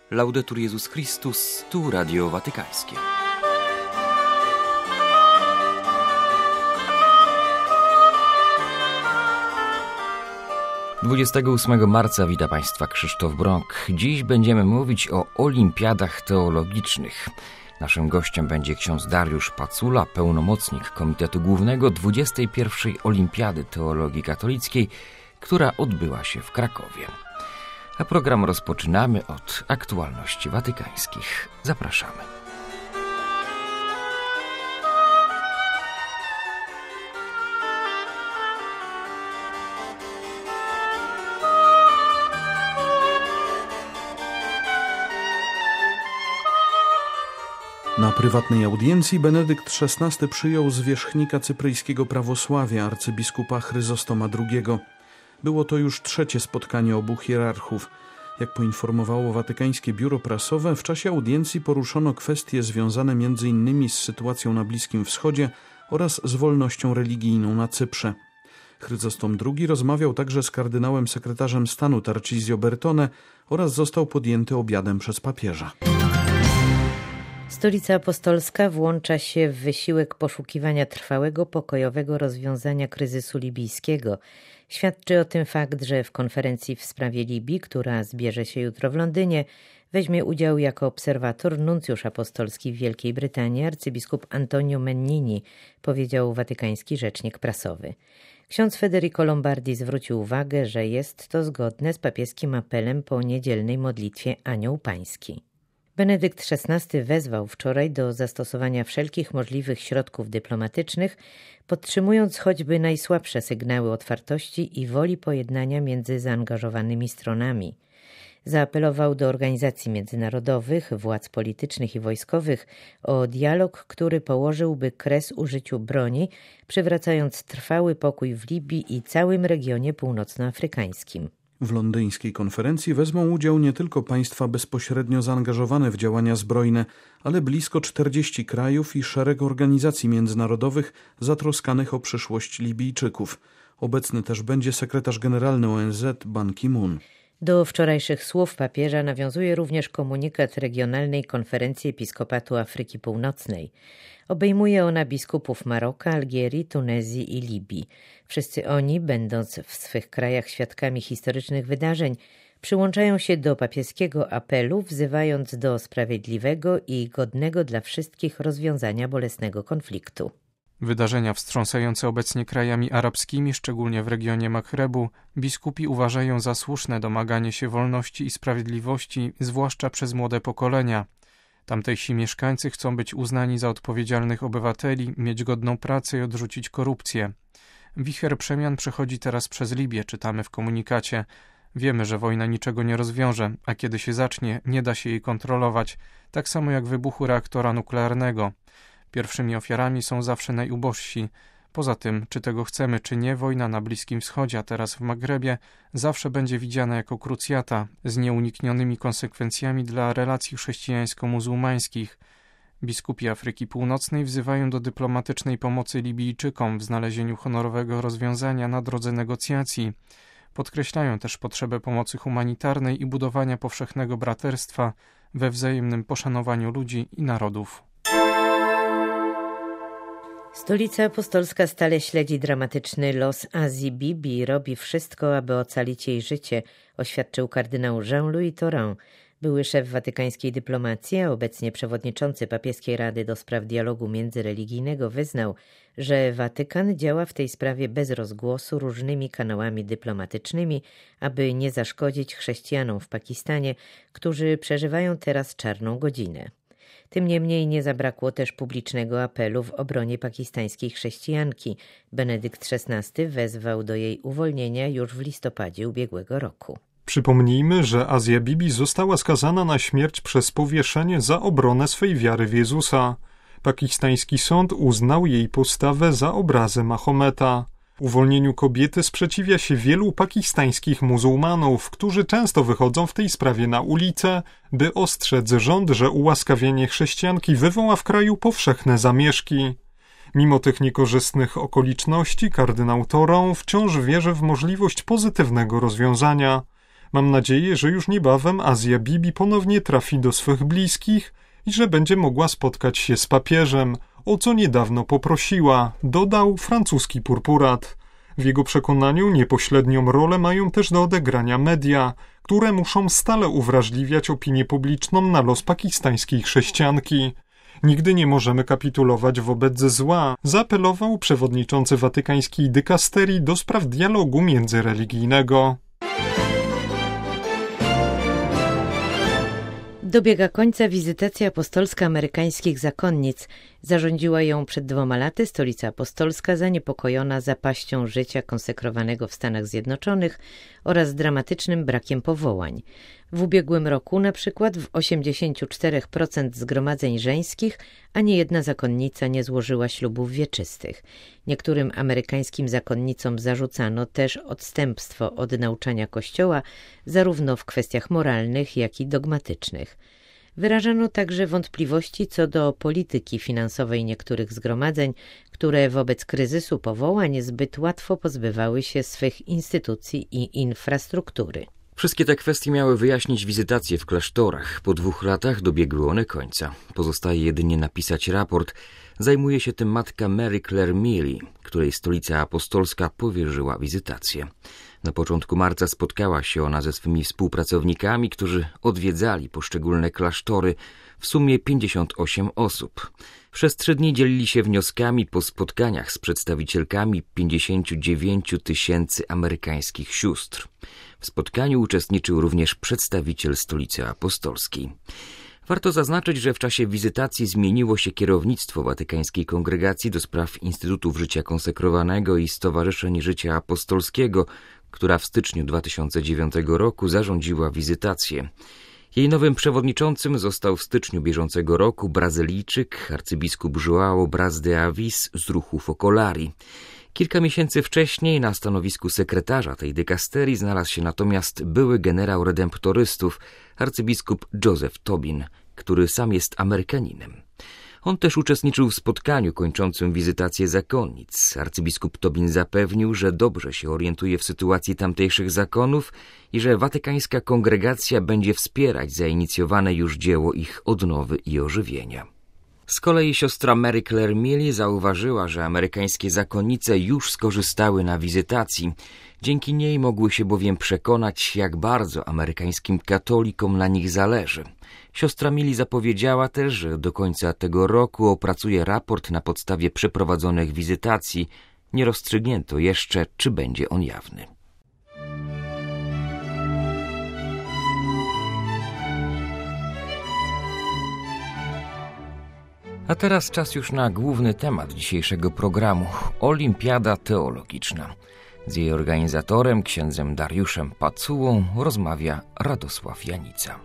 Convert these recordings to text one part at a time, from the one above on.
Laudetur Jezus Chrystus, tu Radio Watykańskie. Dwudziestego 8 marca wita Państwa Krzysztof Brąk. Dziś będziemy mówić o olimpiadach teologicznych. Naszym gościem będzie ksiądz Dariusz Pacula, pełnomocnik Komitetu Głównego 21. Olimpiady Teologii Katolickiej, która odbyła się w Krakowie. A program rozpoczynamy od aktualności watykańskich. Zapraszamy. Na prywatnej audiencji Benedykt XVI przyjął zwierzchnika cypryjskiego prawosławia, arcybiskupa Chryzostoma II. Było to już trzecie spotkanie obu hierarchów. Jak poinformowało watykańskie biuro prasowe, w czasie audiencji poruszono kwestie związane m.in. z sytuacją na Bliskim Wschodzie oraz z wolnością religijną na Cyprze. Chryzostom II rozmawiał także z kardynałem sekretarzem stanu Tarcisio Bertone oraz został podjęty obiadem przez papieża. Stolica Apostolska włącza się w wysiłek poszukiwania trwałego, pokojowego rozwiązania kryzysu libijskiego. Świadczy o tym fakt, że w konferencji w sprawie Libii, która zbierze się jutro w Londynie, weźmie udział jako obserwator nuncjusz apostolski w Wielkiej Brytanii, arcybiskup Antonio Mennini, powiedział watykański rzecznik prasowy. Ksiądz Federico Lombardi zwrócił uwagę, że jest to zgodne z papieskim apelem po niedzielnej modlitwie Anioł Pański. Benedykt XVI wezwał wczoraj do zastosowania wszelkich możliwych środków dyplomatycznych, podtrzymując choćby najsłabsze sygnały otwartości i woli pojednania między zaangażowanymi stronami. Zaapelował do organizacji międzynarodowych, władz politycznych i wojskowych o dialog, który położyłby kres użyciu broni, przywracając trwały pokój w Libii i całym regionie północnoafrykańskim. W londyńskiej konferencji wezmą udział nie tylko państwa bezpośrednio zaangażowane w działania zbrojne, ale blisko 40 krajów i szereg organizacji międzynarodowych zatroskanych o przyszłość Libijczyków. Obecny też będzie sekretarz generalny ONZ Ban Ki-moon. Do wczorajszych słów papieża nawiązuje również komunikat Regionalnej Konferencji Episkopatu Afryki Północnej. Obejmuje ona biskupów Maroka, Algierii, Tunezji i Libii. Wszyscy oni, będąc w swych krajach świadkami historycznych wydarzeń, przyłączają się do papieskiego apelu, wzywając do sprawiedliwego i godnego dla wszystkich rozwiązania bolesnego konfliktu. Wydarzenia wstrząsające obecnie krajami arabskimi, szczególnie w regionie Maghrebu, biskupi uważają za słuszne domaganie się wolności i sprawiedliwości, zwłaszcza przez młode pokolenia. Tamtejsi mieszkańcy chcą być uznani za odpowiedzialnych obywateli, mieć godną pracę i odrzucić korupcję. Wicher przemian przechodzi teraz przez Libię, czytamy w komunikacie. Wiemy, że wojna niczego nie rozwiąże, a kiedy się zacznie, nie da się jej kontrolować, tak samo jak wybuchu reaktora nuklearnego. Pierwszymi ofiarami są zawsze najubożsi. Poza tym, czy tego chcemy, czy nie, wojna na Bliskim Wschodzie, a teraz w Magrebie, zawsze będzie widziana jako krucjata z nieuniknionymi konsekwencjami dla relacji chrześcijańsko-muzułmańskich. Biskupi Afryki Północnej wzywają do dyplomatycznej pomocy Libijczykom w znalezieniu honorowego rozwiązania na drodze negocjacji. Podkreślają też potrzebę pomocy humanitarnej i budowania powszechnego braterstwa we wzajemnym poszanowaniu ludzi i narodów. Stolica Apostolska stale śledzi dramatyczny los Azji Bibi i robi wszystko, aby ocalić jej życie, oświadczył kardynał Jean-Louis Tauran, były szef watykańskiej dyplomacji, a obecnie przewodniczący Papieskiej Rady do Spraw Dialogu Międzyreligijnego wyznał, że Watykan działa w tej sprawie bez rozgłosu różnymi kanałami dyplomatycznymi, aby nie zaszkodzić chrześcijanom w Pakistanie, którzy przeżywają teraz czarną godzinę. Tym niemniej nie zabrakło też publicznego apelu w obronie pakistańskiej chrześcijanki. Benedykt XVI wezwał do jej uwolnienia już w listopadzie ubiegłego roku. Przypomnijmy, że Asia Bibi została skazana na śmierć przez powieszenie za obronę swej wiary w Jezusa. Pakistański sąd uznał jej postawę za obrazę Mahometa. Uwolnieniu kobiety sprzeciwia się wielu pakistańskich muzułmanów, którzy często wychodzą w tej sprawie na ulicę, by ostrzec rząd, że ułaskawienie chrześcijanki wywoła w kraju powszechne zamieszki. Mimo tych niekorzystnych okoliczności kardynał Tauran wciąż wierzy w możliwość pozytywnego rozwiązania. Mam nadzieję, że już niebawem Azja Bibi ponownie trafi do swych bliskich i że będzie mogła spotkać się z papieżem, o co niedawno poprosiła, dodał francuski purpurat. W jego przekonaniu niepośrednią rolę mają też do odegrania media, które muszą stale uwrażliwiać opinię publiczną na los pakistańskiej chrześcijanki. Nigdy nie możemy kapitulować wobec zła, zaapelował przewodniczący watykańskiej dykasterii do spraw dialogu międzyreligijnego. Dobiega końca wizytacja apostolska amerykańskich zakonnic. Zarządziła ją przed 2 laty Stolica Apostolska, zaniepokojona zapaścią życia konsekrowanego w Stanach Zjednoczonych oraz dramatycznym brakiem powołań. W ubiegłym roku na przykład w 84% zgromadzeń żeńskich ani jedna zakonnica nie złożyła ślubów wieczystych. Niektórym amerykańskim zakonnicom zarzucano też odstępstwo od nauczania Kościoła, zarówno w kwestiach moralnych, jak i dogmatycznych. Wyrażano także wątpliwości co do polityki finansowej niektórych zgromadzeń, które wobec kryzysu powołań zbyt łatwo pozbywały się swych instytucji i infrastruktury. Wszystkie te kwestie miały wyjaśnić wizytacje w klasztorach. Po 2 latach dobiegły one końca. Pozostaje jedynie napisać raport. Zajmuje się tym matka Mary Claire Milley, której Stolica Apostolska powierzyła wizytację. Na początku marca spotkała się ona ze swymi współpracownikami, którzy odwiedzali poszczególne klasztory, w sumie 58 osób. Przez 3 dni dzielili się wnioskami po spotkaniach z przedstawicielkami 59 000 amerykańskich sióstr. W spotkaniu uczestniczył również przedstawiciel Stolicy Apostolskiej. Warto zaznaczyć, że w czasie wizytacji zmieniło się kierownictwo Watykańskiej Kongregacji do spraw Instytutów Życia Konsekrowanego i Stowarzyszeń Życia Apostolskiego, która w styczniu 2009 roku zarządziła wizytację. Jej nowym przewodniczącym został w styczniu bieżącego roku Brazylijczyk, arcybiskup João Braz de Avis z ruchu Focolari. Kilka miesięcy wcześniej na stanowisku sekretarza tej dykasterii znalazł się natomiast były generał redemptorystów, arcybiskup Joseph Tobin, który sam jest Amerykaninem. On też uczestniczył w spotkaniu kończącym wizytację zakonnic. Arcybiskup Tobin zapewnił, że dobrze się orientuje w sytuacji tamtejszych zakonów i że watykańska kongregacja będzie wspierać zainicjowane już dzieło ich odnowy i ożywienia. Z kolei siostra Mary Claire Milley zauważyła, że amerykańskie zakonnice już skorzystały na wizytacji. Dzięki niej mogły się bowiem przekonać, jak bardzo amerykańskim katolikom na nich zależy. Siostra Milley zapowiedziała też, że do końca tego roku opracuje raport na podstawie przeprowadzonych wizytacji. Nie rozstrzygnięto jeszcze, czy będzie on jawny. A teraz czas już na główny temat dzisiejszego programu – Olimpiada Teologiczna. Z jej organizatorem, księdzem Dariuszem Pacułą, rozmawia Radosław Janica.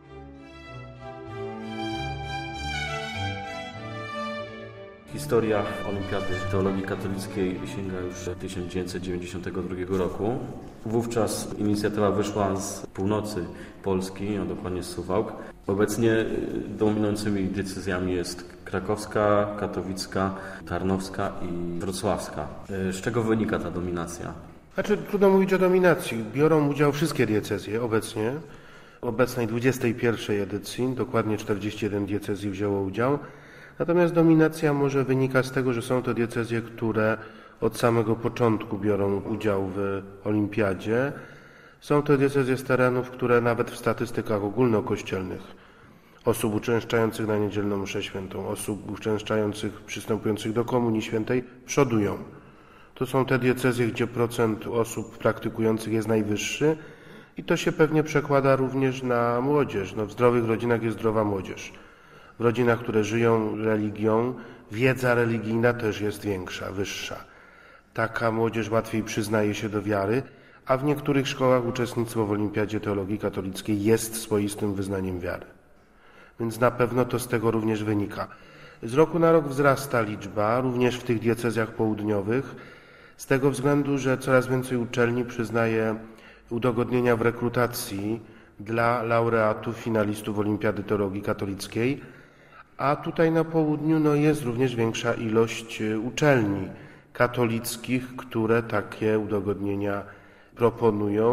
Historia Olimpiady Teologii Katolickiej sięga już 1992 roku. Wówczas inicjatywa wyszła z północy Polski, a dokładnie z Suwałk. Obecnie dominującymi decyzjami jest krakowska, katowicka, tarnowska i wrocławska. Z czego wynika ta dominacja? Trudno mówić o dominacji. Biorą udział wszystkie diecezje obecnie. W obecnej 21. edycji, dokładnie 41 diecezji wzięło udział. Natomiast dominacja może wynika z tego, że są to diecezje, które od samego początku biorą udział w olimpiadzie. Są to diecezje z terenów, które nawet w statystykach ogólnokościelnych osób uczęszczających na niedzielną mszę świętą, osób uczęszczających, przystępujących do Komunii Świętej przodują. To są te diecezje, gdzie procent osób praktykujących jest najwyższy i to się pewnie przekłada również na młodzież. W zdrowych rodzinach jest zdrowa młodzież. W rodzinach, które żyją religią, wiedza religijna też jest większa, wyższa. Taka młodzież łatwiej przyznaje się do wiary, a w niektórych szkołach uczestnictwo w Olimpiadzie Teologii Katolickiej jest swoistym wyznaniem wiary. Więc na pewno to z tego również wynika. Z roku na rok wzrasta liczba, również w tych diecezjach południowych, z tego względu, że coraz więcej uczelni przyznaje udogodnienia w rekrutacji dla laureatów, finalistów Olimpiady Teologii Katolickiej, a tutaj na południu jest również większa ilość uczelni katolickich, które takie udogodnienia proponują,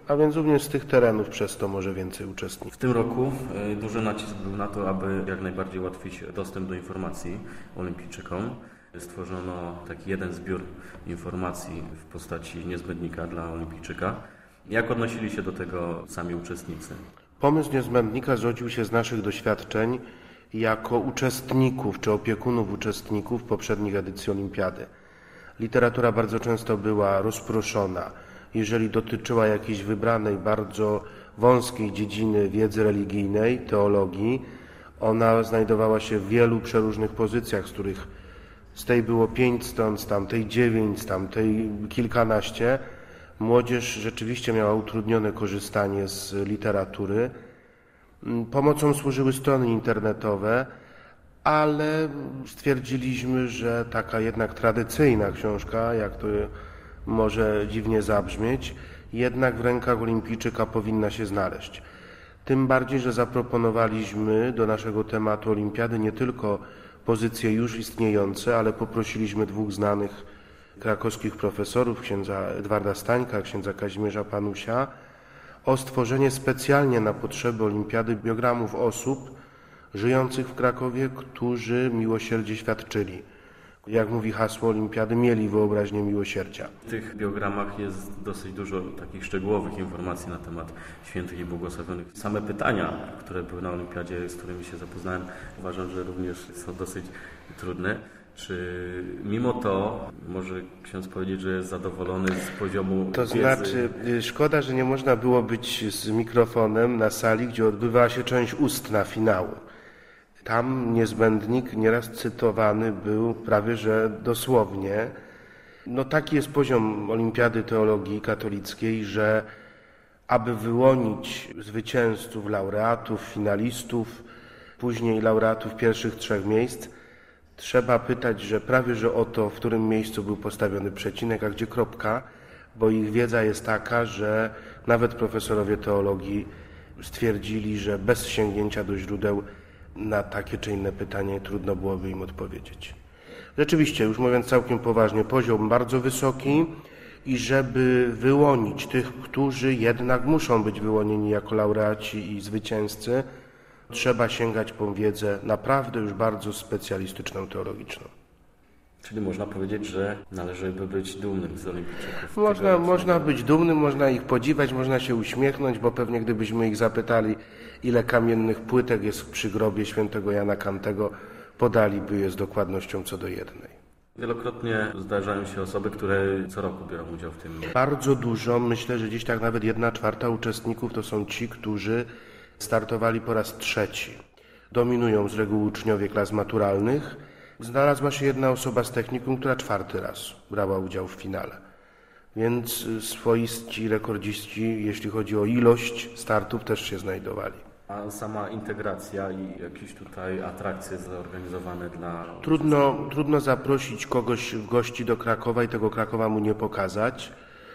a więc również z tych terenów przez to może więcej uczestników. W tym roku duży nacisk był na to, aby jak najbardziej ułatwić dostęp do informacji olimpijczykom. Stworzono taki jeden zbiór informacji w postaci niezbędnika dla olimpijczyka. Jak odnosili się do tego sami uczestnicy? Pomysł niezbędnika zrodził się z naszych doświadczeń jako uczestników czy opiekunów uczestników poprzednich edycji olimpiady. Literatura bardzo często była rozproszona. Jeżeli dotyczyła jakiejś wybranej, bardzo wąskiej dziedziny wiedzy religijnej, teologii, ona znajdowała się w wielu przeróżnych pozycjach, z których z tej było 5 stron, z tamtej 9, z tamtej kilkanaście. Młodzież rzeczywiście miała utrudnione korzystanie z literatury. Pomocą służyły strony internetowe, ale stwierdziliśmy, że taka jednak tradycyjna książka, jak to może dziwnie zabrzmieć, jednak w rękach olimpijczyka powinna się znaleźć. Tym bardziej, że zaproponowaliśmy do naszego tematu olimpiady nie tylko pozycje już istniejące, ale poprosiliśmy 2 znanych krakowskich profesorów, księdza Edwarda Stańka, księdza Kazimierza Panusia, o stworzenie specjalnie na potrzeby olimpiady biogramów osób żyjących w Krakowie, którzy miłosierdzie świadczyli. Jak mówi hasło olimpiady, mieli wyobraźnię miłosierdzia. W tych biogramach jest dosyć dużo takich szczegółowych informacji na temat świętych i błogosławionych. Same pytania, które były na olimpiadzie, z którymi się zapoznałem, uważam, że również są dosyć trudne. Czy mimo to może ksiądz powiedzieć, że jest zadowolony z poziomu To wiedzy? znaczy, szkoda, że nie można było być z mikrofonem na sali, gdzie odbywała się część ustna finału. Tam niezbędnik nieraz cytowany był prawie że dosłownie. No taki jest poziom Olimpiady Teologii Katolickiej, że aby wyłonić zwycięzców, laureatów, finalistów, później laureatów pierwszych 3 miejsc, trzeba pytać, że prawie że o to, w którym miejscu był postawiony przecinek, a gdzie kropka, bo ich wiedza jest taka, że nawet profesorowie teologii stwierdzili, że bez sięgnięcia do źródeł na takie czy inne pytanie trudno byłoby im odpowiedzieć. Rzeczywiście, już mówiąc całkiem poważnie, poziom bardzo wysoki i żeby wyłonić tych, którzy jednak muszą być wyłonieni jako laureaci i zwycięzcy, trzeba sięgać po wiedzę naprawdę już bardzo specjalistyczną, teologiczną. Czyli można powiedzieć, że należałoby być dumnym z olimpijczyków. Można być dumnym, można ich podziwiać, można się uśmiechnąć, bo pewnie gdybyśmy ich zapytali, ile kamiennych płytek jest przy grobie świętego Jana Kantego, podaliby je z dokładnością co do jednej. Wielokrotnie zdarzają się osoby, które co roku biorą udział w tym. Bardzo dużo, myślę, że dziś tak nawet 1/4 uczestników to są ci, którzy startowali po raz 3. Dominują z reguły uczniowie klas maturalnych. Znalazła się jedna osoba z technikum, która 4. raz brała udział w finale. Więc swoiści rekordziści, jeśli chodzi o ilość startów, też się znajdowali. A sama integracja i jakieś tutaj atrakcje zorganizowane dla... Trudno zaprosić kogoś w gości do Krakowa i tego Krakowa mu nie pokazać.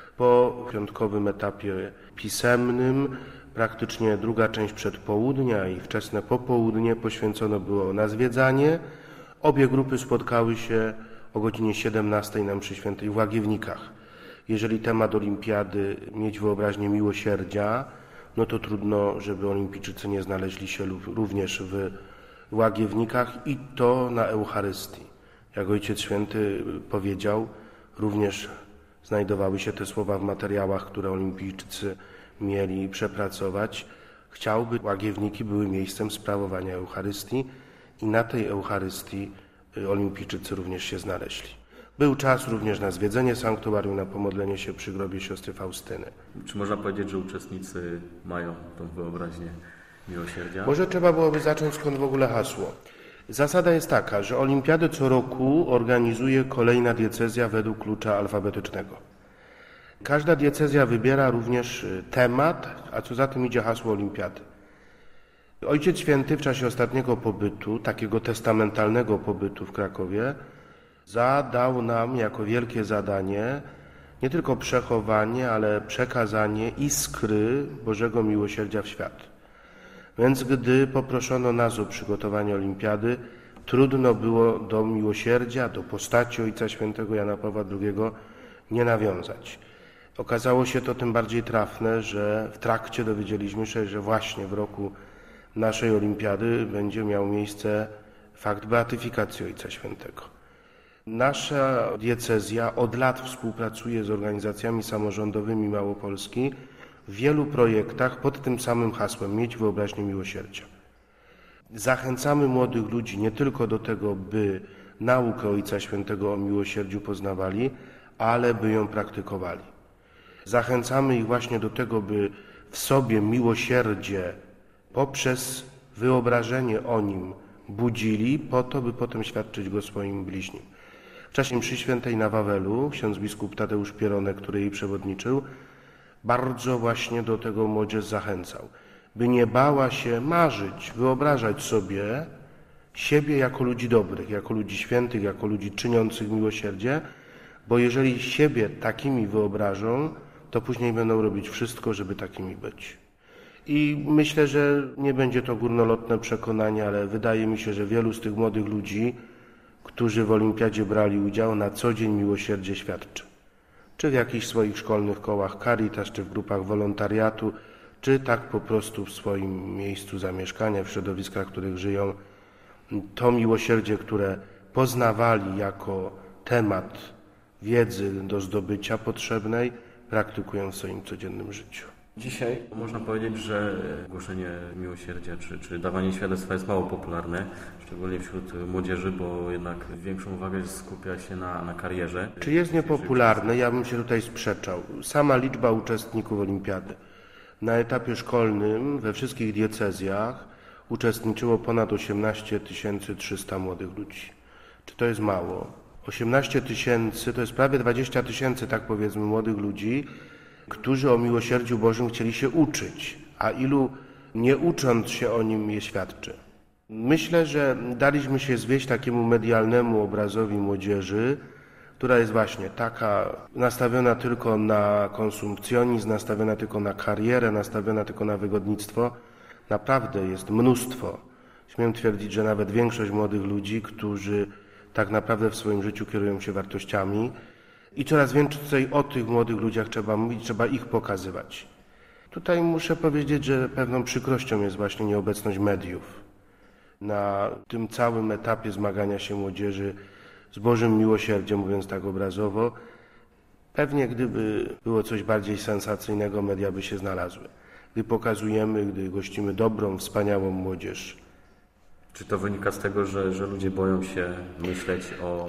Po piątkowym etapie pisemnym praktycznie druga część przedpołudnia i wczesne popołudnie poświęcone było na zwiedzanie. Obie grupy spotkały się o godzinie 17 na mszy świętej w Łagiewnikach. Jeżeli temat olimpiady mieć wyobraźnię miłosierdzia, no to trudno, żeby olimpijczycy nie znaleźli się również w Łagiewnikach i to na Eucharystii. Jak Ojciec Święty powiedział, również znajdowały się te słowa w materiałach, które olimpijczycy mieli przepracować. Chciałby, Łagiewniki były miejscem sprawowania Eucharystii i na tej Eucharystii olimpijczycy również się znaleźli. Był czas również na zwiedzenie sanktuarium, na pomodlenie się przy grobie siostry Faustyny. Czy można powiedzieć, że uczestnicy mają tą wyobraźnię miłosierdzia? Może trzeba byłoby zacząć skąd w ogóle hasło. Zasada jest taka, że olimpiadę co roku organizuje kolejna diecezja według klucza alfabetycznego. Każda diecezja wybiera również temat, a co za tym idzie hasło olimpiady. Ojciec Święty w czasie ostatniego pobytu, takiego testamentalnego pobytu w Krakowie, zadał nam jako wielkie zadanie nie tylko przechowanie, ale przekazanie iskry Bożego Miłosierdzia w świat. Więc gdy poproszono nas o przygotowanie olimpiady, trudno było do miłosierdzia, do postaci Ojca Świętego Jana Pawła II nie nawiązać. Okazało się to tym bardziej trafne, że w trakcie dowiedzieliśmy się, że właśnie w roku naszej olimpiady będzie miał miejsce fakt beatyfikacji Ojca Świętego. Nasza diecezja od lat współpracuje z organizacjami samorządowymi Małopolski w wielu projektach pod tym samym hasłem Mieć wyobraźnię miłosierdzia. Zachęcamy młodych ludzi nie tylko do tego, by naukę Ojca Świętego o miłosierdziu poznawali, ale by ją praktykowali. Zachęcamy ich właśnie do tego, by w sobie miłosierdzie poprzez wyobrażenie o nim budzili, po to, by potem świadczyć go swoim bliźnim. W czasie mszy świętej na Wawelu ksiądz biskup Tadeusz Pieronek, który jej przewodniczył, bardzo właśnie do tego młodzież zachęcał, by nie bała się marzyć, wyobrażać sobie siebie jako ludzi dobrych, jako ludzi świętych, jako ludzi czyniących miłosierdzie, bo jeżeli siebie takimi wyobrażą, to później będą robić wszystko, żeby takimi być. I myślę, że nie będzie to górnolotne przekonanie, ale wydaje mi się, że wielu z tych młodych ludzi, którzy w olimpiadzie brali udział, na co dzień miłosierdzie świadczy. Czy w jakichś swoich szkolnych kołach Caritas, czy w grupach wolontariatu, czy tak po prostu w swoim miejscu zamieszkania, w środowiskach, w których żyją. To miłosierdzie, które poznawali jako temat wiedzy do zdobycia potrzebnej, praktykują w swoim codziennym życiu. Dzisiaj można powiedzieć, że głoszenie miłosierdzia czy dawanie świadectwa jest mało popularne, szczególnie wśród młodzieży, bo jednak większą uwagę skupia się na karierze. Czy jest niepopularne? Ja bym się tutaj sprzeczał. Sama liczba uczestników olimpiady. Na etapie szkolnym we wszystkich diecezjach uczestniczyło ponad 18 300 młodych ludzi. Czy to jest mało? 18 000 to jest prawie 20 000, tak powiedzmy, młodych ludzi, którzy o miłosierdziu Bożym chcieli się uczyć, a ilu nie ucząc się o nim je świadczy. Myślę, że daliśmy się zwieść takiemu medialnemu obrazowi młodzieży, która jest właśnie taka nastawiona tylko na konsumpcjonizm, nastawiona tylko na karierę, nastawiona tylko na wygodnictwo. Naprawdę jest mnóstwo. Śmiem twierdzić, że nawet większość młodych ludzi, którzy tak naprawdę w swoim życiu kierują się wartościami, i coraz więcej o tych młodych ludziach trzeba mówić, trzeba ich pokazywać. Tutaj muszę powiedzieć, że pewną przykrością jest właśnie nieobecność mediów na tym całym etapie zmagania się młodzieży z Bożym miłosierdziem, mówiąc tak obrazowo. Pewnie gdyby było coś bardziej sensacyjnego, media by się znalazły. Gdy pokazujemy, gdy gościmy dobrą, wspaniałą młodzież. Czy to wynika z tego, że ludzie boją się myśleć o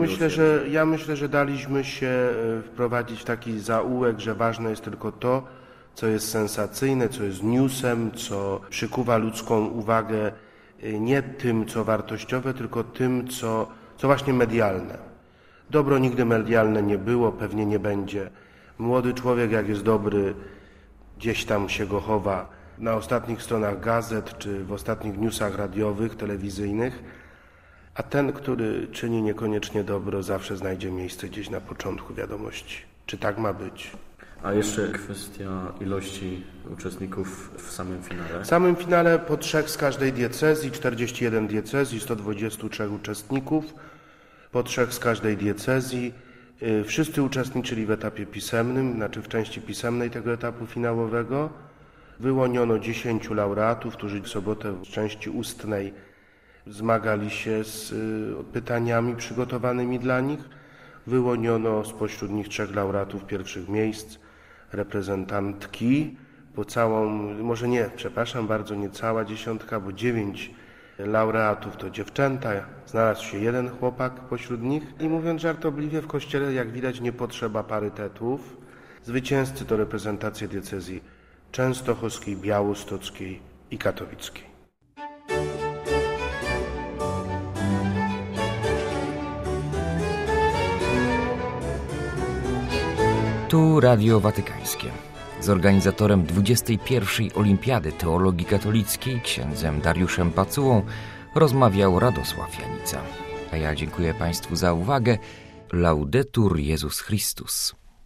Ja myślę, że daliśmy się wprowadzić w taki zaułek, że ważne jest tylko to, co jest sensacyjne, co jest newsem, co przykuwa ludzką uwagę nie tym, co wartościowe, tylko tym, co właśnie medialne. Dobro nigdy medialne nie było, pewnie nie będzie. Młody człowiek, jak jest dobry, gdzieś tam się go chowa na ostatnich stronach gazet, czy w ostatnich newsach radiowych, telewizyjnych, a ten, który czyni niekoniecznie dobro, zawsze znajdzie miejsce gdzieś na początku wiadomości. Czy tak ma być? A jeszcze kwestia ilości uczestników w samym finale. W samym finale po 3 z każdej diecezji, 41 diecezji, 123 uczestników, po 3 z każdej diecezji. Wszyscy uczestniczyli w etapie pisemnym, znaczy w części pisemnej tego etapu finałowego. Wyłoniono 10 laureatów, którzy w sobotę w części ustnej zmagali się z pytaniami przygotowanymi dla nich. Wyłoniono spośród nich 3 laureatów pierwszych miejsc, reprezentantki, nie cała dziesiątka, bo 9 laureatów to dziewczęta, znalazł się 1 chłopak pośród nich. I mówiąc żartobliwie, w kościele, jak widać, nie potrzeba parytetów. Zwycięzcy to reprezentacje diecezji częstochowskiej, białostockiej i katowickiej. Tu Radio Watykańskie. Z organizatorem 21. Olimpiady Teologii Katolickiej, księdzem Dariuszem Pacułą, rozmawiał Radosław Janica. A ja dziękuję Państwu za uwagę. Laudetur Jezus Chrystus.